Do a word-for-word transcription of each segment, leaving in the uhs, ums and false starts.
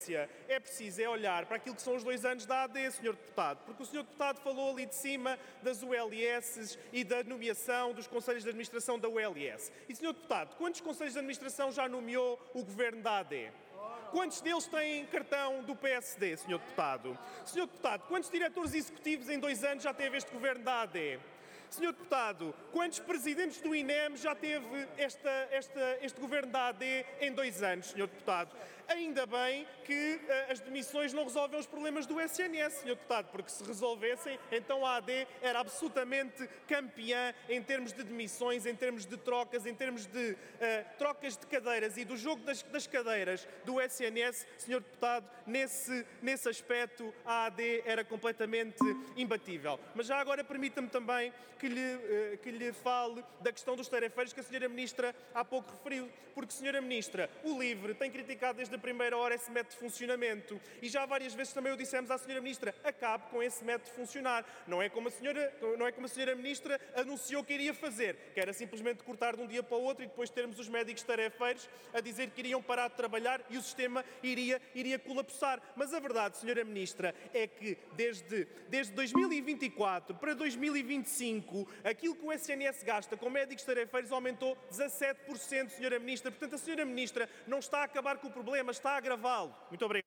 É preciso é olhar para aquilo que são os dois anos da A D, senhor Deputado, porque o senhor Deputado falou ali de cima das U L S e da nomeação dos Conselhos de Administração da U L S. E, senhor Deputado, quantos Conselhos de Administração já nomeou o Governo da A D? Quantos deles têm cartão do P S D, senhor Deputado? senhor Deputado, quantos diretores executivos em dois anos já teve este Governo da A D? senhor Deputado, quantos presidentes do I N E M já teve esta, esta, este Governo da A D em dois anos, senhor Deputado? Ainda bem que uh, as demissões não resolvem os problemas do S N S, senhor Deputado, porque se resolvessem, então a A D era absolutamente campeã em termos de demissões, em termos de trocas, em termos de uh, trocas de cadeiras e do jogo das, das cadeiras do S N S, senhor Deputado, nesse, nesse aspecto a A D era completamente imbatível. Mas já agora permita-me também que lhe, uh, que lhe fale da questão dos tarefeiros que a senhora Ministra há pouco referiu, porque, senhora Ministra, o LIVRE tem criticado desde a primeira hora esse método de funcionamento e já várias vezes também o dissemos à senhora Ministra, acabe com esse método de funcionar. Não é como a senhora, não é como a senhora Ministra anunciou que iria fazer, que era simplesmente cortar de um dia para o outro e depois termos os médicos tarefeiros a dizer que iriam parar de trabalhar e o sistema iria, iria colapsar. Mas a verdade, senhora Ministra, é que desde, desde dois mil e vinte e quatro para dois mil e vinte e cinco, aquilo que o S N S gasta com médicos tarefeiros aumentou dezassete por cento, senhora Ministra. Portanto, a senhora Ministra não está a acabar com o problema, está a agravá-lo. Muito obrigado.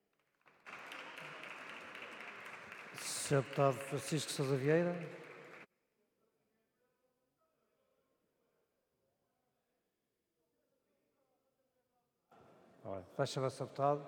senhor Deputado Francisco Sousa Vieira. Faz favor, senhor Deputado.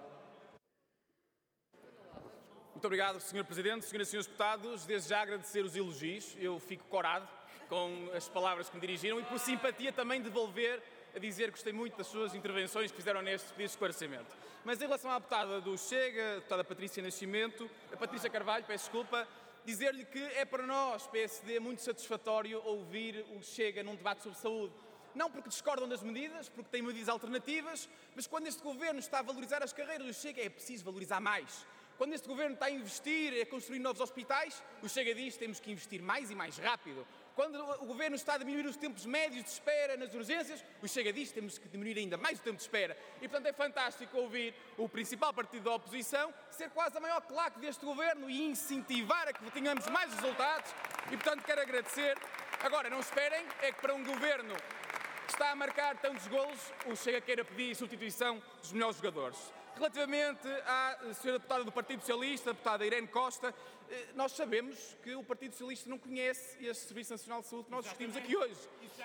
Muito obrigado, senhor Presidente. Senhoras e senhores deputados, desde já agradecer os elogios. Eu fico corado com as palavras que me dirigiram e por simpatia também devolver a dizer que gostei muito das suas intervenções que fizeram neste pedido de esclarecimento. Mas em relação à deputada do Chega, a deputada Patrícia Nascimento, a Patrícia Carvalho, peço desculpa, dizer-lhe que é para nós, P S D, muito satisfatório ouvir o Chega num debate sobre saúde. Não porque discordam das medidas, porque têm medidas alternativas, mas quando este Governo está a valorizar as carreiras do Chega, é preciso valorizar mais. Quando este Governo está a investir, a construir novos hospitais, o Chega diz que temos que investir mais e mais rápido. Quando o Governo está a diminuir os tempos médios de espera nas urgências, o Chega diz que temos que diminuir ainda mais o tempo de espera. E, portanto, é fantástico ouvir o principal partido da oposição ser quase a maior claque deste Governo e incentivar a que tenhamos mais resultados. E, portanto, quero agradecer. Agora, não esperem, é que para um Governo que está a marcar tantos golos, o Chega queira pedir substituição dos melhores jogadores. Relativamente à senhora deputada do Partido Socialista, a deputada Irene Costa, nós sabemos que o Partido Socialista não conhece este Serviço Nacional de Saúde que nós discutimos aqui hoje.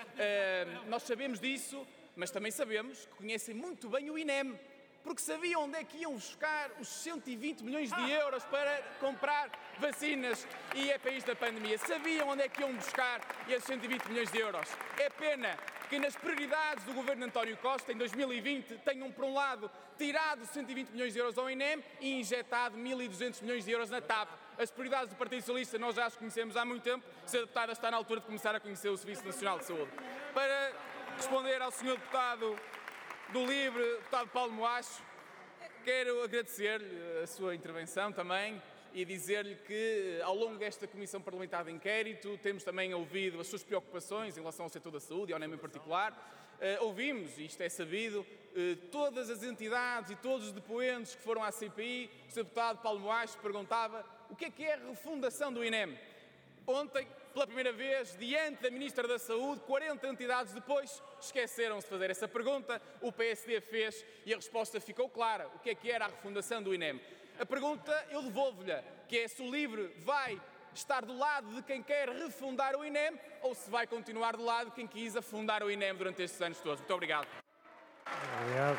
Uh, nós sabemos disso, mas também sabemos que conhecem muito bem o I N E M, porque sabiam onde é que iam buscar os cento e vinte milhões de euros para comprar vacinas e é país da pandemia. Sabiam onde é que iam buscar esses cento e vinte milhões de euros. É pena que nas prioridades do Governo de António Costa, em dois mil e vinte, tenham, por um lado, tirado cento e vinte milhões de euros ao I N E M e injetado mil e duzentos milhões de euros na TAP. As prioridades do Partido Socialista nós já as conhecemos há muito tempo, se a deputada está na altura de começar a conhecer o Serviço Nacional de Saúde. Para responder ao senhor deputado do LIVRE, deputado Paulo Moacho, quero agradecer-lhe a sua intervenção também e dizer-lhe que, ao longo desta Comissão Parlamentar de Inquérito, temos também ouvido as suas preocupações em relação ao setor da saúde e ao I N E M em particular. Uh, ouvimos, e isto é sabido, uh, todas as entidades e todos os depoentes que foram à C P I. O senhor deputado Paulo Moacho perguntava o que é que é a refundação do I N E M. Ontem, pela primeira vez, diante da Ministra da Saúde, quarenta entidades depois, esqueceram-se de fazer essa pergunta, o P S D fez e a resposta ficou clara. O que é que era a refundação do I N E M? A pergunta eu devolvo-lhe, que é se o LIVRE vai estar do lado de quem quer refundar o I N E M ou se vai continuar do lado de quem quis afundar o I N E M durante estes anos todos. Muito obrigado. Obrigado.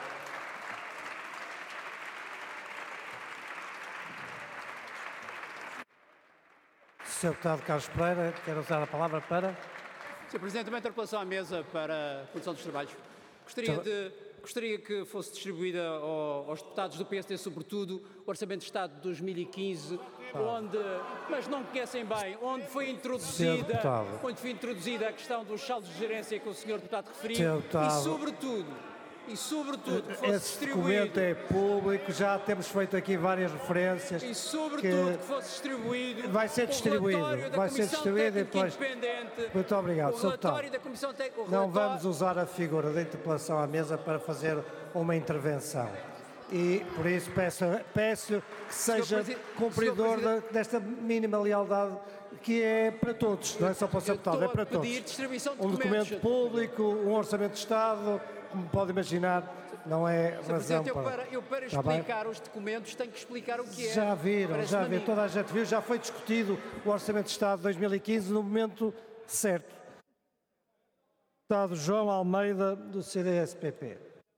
senhor Deputado Carlos Pereira, quero usar a palavra para... senhor Presidente, uma interpelação à mesa para a Comissão dos Trabalhos. Gostaria, de, gostaria que fosse distribuída ao, aos deputados do P S D, sobretudo, o Orçamento de Estado de dois mil e quinze, onde, mas não conhecem bem, onde foi introduzida, onde foi introduzida a questão dos saldos de gerência que o senhor Deputado referiu e, sobretudo, e sobretudo que fosse esse distribuído... documento é público, já temos feito aqui várias referências. E sobretudo que, que fosse distribuído... Vai ser distribuído, vai ser distribuído e depois... Muito obrigado, senhor Deputado. Da Comissão Técnica, não vamos usar a figura da interpelação à mesa para fazer uma intervenção. e por isso peço, peço que seja cumpridor da, desta mínima lealdade que é para todos, não é só para o senhor Deputado, é para todos. Um documento público, um orçamento de Estado, como pode imaginar, não é razão eu para... para... Eu para explicar os documentos tenho que explicar o que é. Já viram, já viram, toda a gente viu, já foi discutido o Orçamento de Estado de dois mil e quinze no momento certo. Deputado João Almeida, do C D S P P.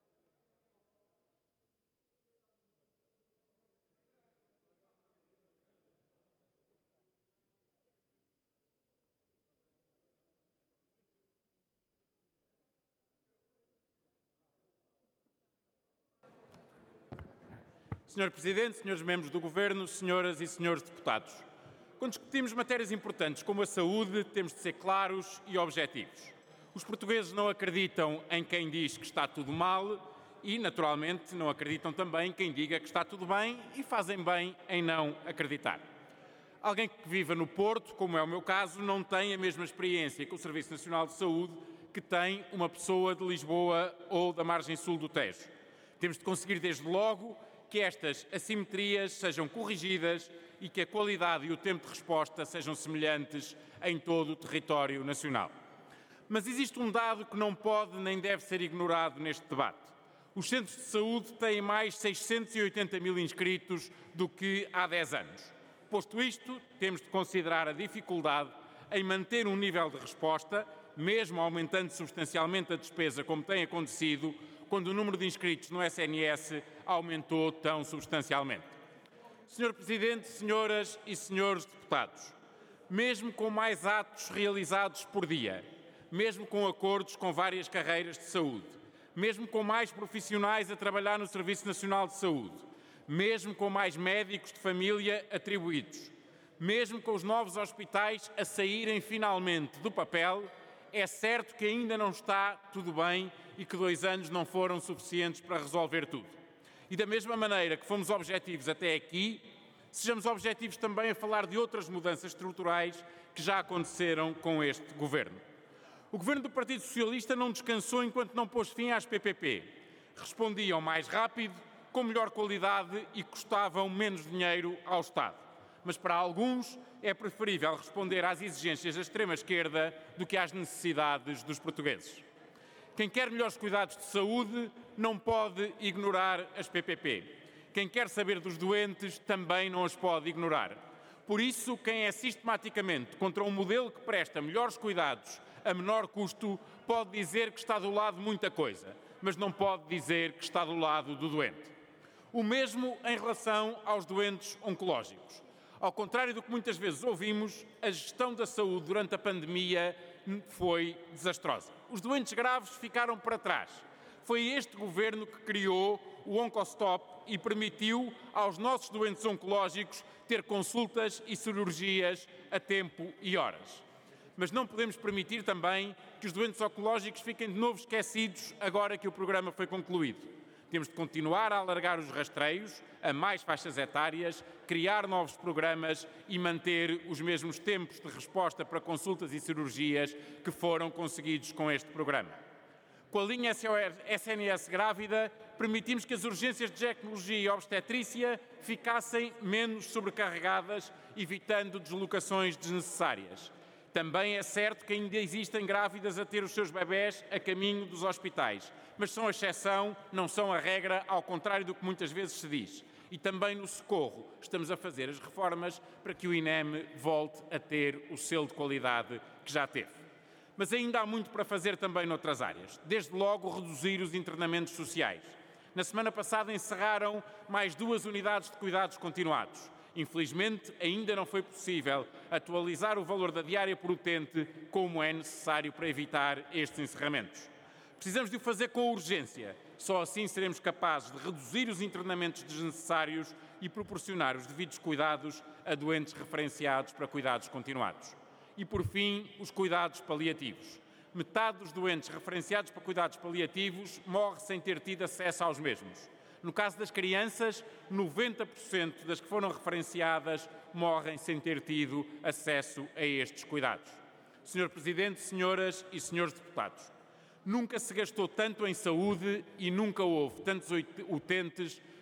senhor Presidente, senhores membros do Governo, senhoras e senhores deputados. Quando discutimos matérias importantes como a saúde, temos de ser claros e objetivos. Os portugueses não acreditam em quem diz que está tudo mal e, naturalmente, não acreditam também em quem diga que está tudo bem e fazem bem em não acreditar. Alguém que viva no Porto, como é o meu caso, não tem a mesma experiência com o Serviço Nacional de Saúde que tem uma pessoa de Lisboa ou da margem sul do Tejo. Temos de conseguir, desde logo, que estas assimetrias sejam corrigidas e que a qualidade e o tempo de resposta sejam semelhantes em todo o território nacional. Mas existe um dado que não pode nem deve ser ignorado neste debate. Os centros de saúde têm mais seiscentos e oitenta mil inscritos do que há dez anos. Posto isto, temos de considerar a dificuldade em manter um nível de resposta, mesmo aumentando substancialmente a despesa, como tem acontecido, quando o número de inscritos no S N S aumentou tão substancialmente. senhor Presidente, senhoras e senhores deputados, mesmo com mais atos realizados por dia, mesmo com acordos com várias carreiras de saúde, mesmo com mais profissionais a trabalhar no Serviço Nacional de Saúde, mesmo com mais médicos de família atribuídos, mesmo com os novos hospitais a saírem finalmente do papel, é certo que ainda não está tudo bem e que dois anos não foram suficientes para resolver tudo. E da mesma maneira que fomos objetivos até aqui, sejamos objetivos também a falar de outras mudanças estruturais que já aconteceram com este Governo. O Governo do Partido Socialista não descansou enquanto não pôs fim às P P P. Respondiam mais rápido, com melhor qualidade e custavam menos dinheiro ao Estado. Mas para alguns é preferível responder às exigências da extrema-esquerda do que às necessidades dos portugueses. Quem quer melhores cuidados de saúde não pode ignorar as P P P. Quem quer saber dos doentes também não as pode ignorar. Por isso, quem é sistematicamente contra um modelo que presta melhores cuidados a menor custo pode dizer que está do lado de muita coisa, mas não pode dizer que está do lado do doente. O mesmo em relação aos doentes oncológicos. Ao contrário do que muitas vezes ouvimos, a gestão da saúde durante a pandemia foi desastrosa. Os doentes graves ficaram para trás. Foi este Governo que criou o Oncostop e permitiu aos nossos doentes oncológicos ter consultas e cirurgias a tempo e horas. Mas não podemos permitir também que os doentes oncológicos fiquem de novo esquecidos agora que o programa foi concluído. Temos de continuar a alargar os rastreios a mais faixas etárias, criar novos programas e manter os mesmos tempos de resposta para consultas e cirurgias que foram conseguidos com este programa. Com a linha S N S grávida, permitimos que as urgências de ginecologia e obstetrícia ficassem menos sobrecarregadas, evitando deslocações desnecessárias. Também é certo que ainda existem grávidas a ter os seus bebés a caminho dos hospitais, mas são a exceção, não são a regra, ao contrário do que muitas vezes se diz. E também no socorro estamos a fazer as reformas para que o INEM volte a ter o selo de qualidade que já teve. Mas ainda há muito para fazer também noutras áreas. Desde logo, reduzir os internamentos sociais. Na semana passada encerraram mais duas unidades de cuidados continuados. Infelizmente, ainda não foi possível atualizar o valor da diária por utente como é necessário para evitar estes encerramentos. Precisamos de o fazer com urgência. Só assim seremos capazes de reduzir os internamentos desnecessários e proporcionar os devidos cuidados a doentes referenciados para cuidados continuados. E, por fim, os cuidados paliativos. Metade dos doentes referenciados para cuidados paliativos morre sem ter tido acesso aos mesmos. No caso das crianças, noventa por cento das que foram referenciadas morrem sem ter tido acesso a estes cuidados. senhor Presidente, senhoras e senhores deputados, nunca se gastou tanto em saúde e nunca houve tantos utentes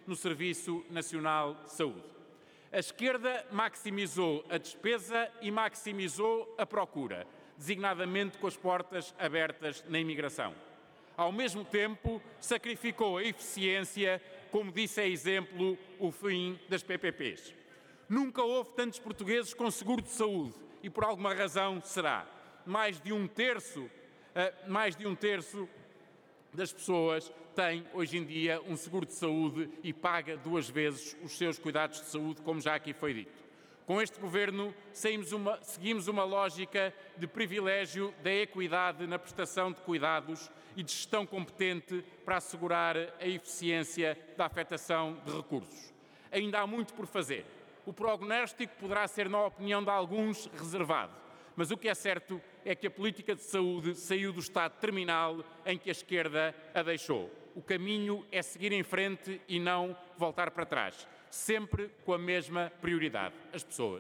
no Serviço Nacional de Saúde. A esquerda maximizou a despesa e maximizou a procura, designadamente com as portas abertas na imigração. Ao mesmo tempo, sacrificou a eficiência, como disse a exemplo o fim das P P Ps. Nunca houve tantos portugueses com seguro de saúde e por alguma razão será. Mais de um terço, mais de um terço das pessoas tem hoje em dia um seguro de saúde e paga duas vezes os seus cuidados de saúde, como já aqui foi dito. Com este Governo, uma, seguimos uma lógica de privilégio da equidade na prestação de cuidados e de gestão competente para assegurar a eficiência da afetação de recursos. Ainda há muito por fazer. O prognóstico poderá ser, na opinião de alguns, reservado, mas o que é certo é que a política de saúde saiu do estado terminal em que a esquerda a deixou. O caminho é seguir em frente e não voltar para trás, sempre com a mesma prioridade, as pessoas.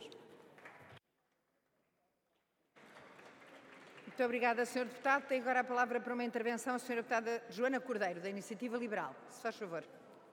Muito obrigada, senhor Deputado. Tem agora a palavra para uma intervenção a senhora Deputada Joana Cordeiro, da Iniciativa Liberal. Se faz favor.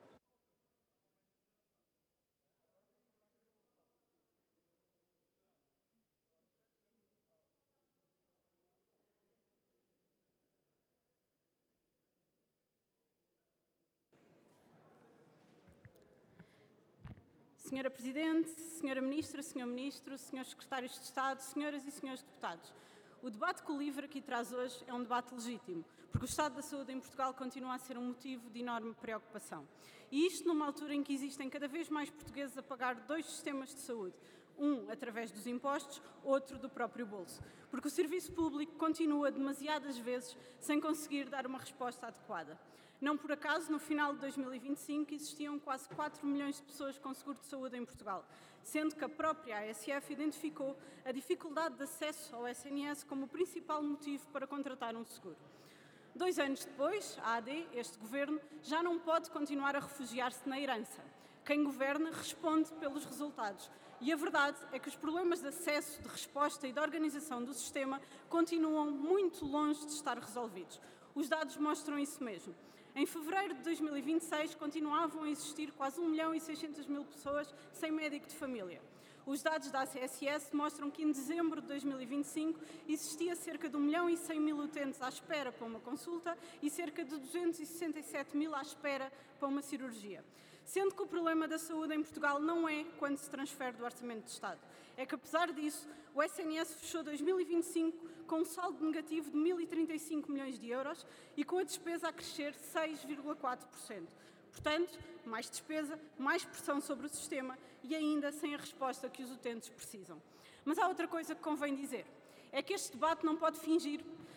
Senhora Presidente, Senhora Ministra, Senhor Ministro, Senhores Secretários de Estado, Senhoras e Senhores Deputados, o debate que o LIVRE aqui traz hoje é um debate legítimo, porque o estado da saúde em Portugal continua a ser um motivo de enorme preocupação. E isto numa altura em que existem cada vez mais portugueses a pagar dois sistemas de saúde, um através dos impostos, outro do próprio bolso, porque o serviço público continua demasiadas vezes sem conseguir dar uma resposta adequada. Não por acaso, no final de dois mil e vinte e cinco, existiam quase quatro milhões de pessoas com seguro de saúde em Portugal, sendo que a própria A S F identificou a dificuldade de acesso ao S N S como o principal motivo para contratar um seguro. Dois anos depois, a AD, este governo, já não pode continuar a refugiar-se na herança. Quem governa responde pelos resultados. E a verdade é que os problemas de acesso, de resposta e de organização do sistema continuam muito longe de estar resolvidos. Os dados mostram isso mesmo. Em fevereiro de dois mil e vinte e seis, continuavam a existir quase um milhão e seiscentas mil pessoas sem médico de família. Os dados da A C S S mostram que em dezembro de dois mil e vinte e cinco existia cerca de um milhão e cem mil utentes à espera para uma consulta e cerca de duzentos e sessenta e sete mil à espera para uma cirurgia. Sendo que o problema da saúde em Portugal não é quando se transfere do Orçamento de Estado. É que, apesar disso, o S N S fechou dois mil e vinte e cinco com um saldo negativo de mil e trinta e cinco milhões de euros e com a despesa a crescer seis vírgula quatro por cento. Portanto, mais despesa, mais pressão sobre o sistema e ainda sem a resposta que os utentes precisam. Mas há outra coisa que convém dizer. É que este debate não pode fingir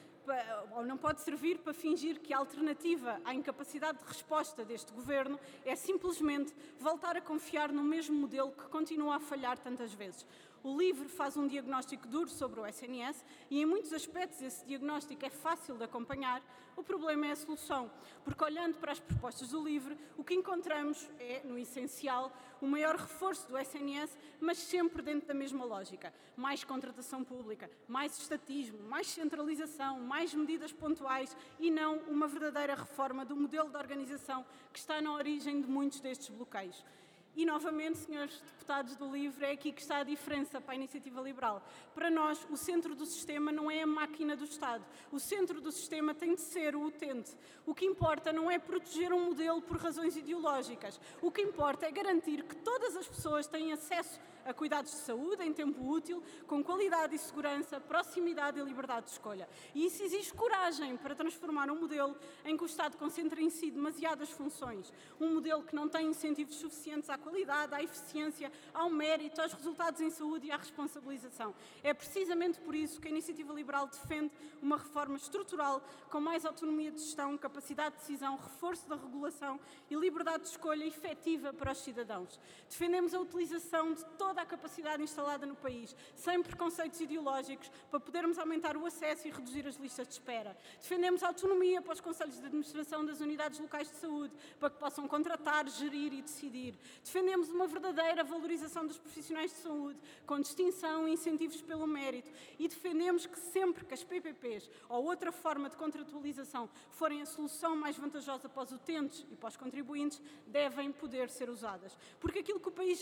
ou não pode servir para fingir que a alternativa à incapacidade de resposta deste Governo é simplesmente voltar a confiar no mesmo modelo que continua a falhar tantas vezes. O LIVRE faz um diagnóstico duro sobre o S N S e, em muitos aspectos, esse diagnóstico é fácil de acompanhar. O problema é a solução, porque, olhando para as propostas do LIVRE, o que encontramos é, no essencial, o maior reforço do S N S, mas sempre dentro da mesma lógica. Mais contratação pública, mais estatismo, mais centralização, mais medidas pontuais e não uma verdadeira reforma do modelo de organização que está na origem de muitos destes bloqueios. E, novamente, senhores deputados do LIVRE, é aqui que está a diferença para a Iniciativa Liberal. Para nós, o centro do sistema não é a máquina do Estado. O centro do sistema tem de ser o utente. O que importa não é proteger um modelo por razões ideológicas. O que importa é garantir que todas as pessoas têm acesso a cuidados de saúde em tempo útil, com qualidade e segurança, proximidade e liberdade de escolha. E isso exige coragem para transformar um modelo em que o Estado concentra em si demasiadas funções. Um modelo que não tem incentivos suficientes à qualidade, à eficiência, ao mérito, aos resultados em saúde e à responsabilização. É precisamente por isso que a Iniciativa Liberal defende uma reforma estrutural com mais autonomia de gestão, capacidade de decisão, reforço da regulação e liberdade de escolha efetiva para os cidadãos. Defendemos a utilização de toda a capacidade instalada no país, sem preconceitos ideológicos, para podermos aumentar o acesso e reduzir as listas de espera. Defendemos a autonomia para os conselhos de administração das unidades locais de saúde, para que possam contratar, gerir e decidir. Defendemos uma verdadeira valorização dos profissionais de saúde, com distinção e incentivos pelo mérito. E defendemos que sempre que as P P Ps ou outra forma de contratualização forem a solução mais vantajosa para os utentes e para os contribuintes, devem poder ser usadas. Porque aquilo que o país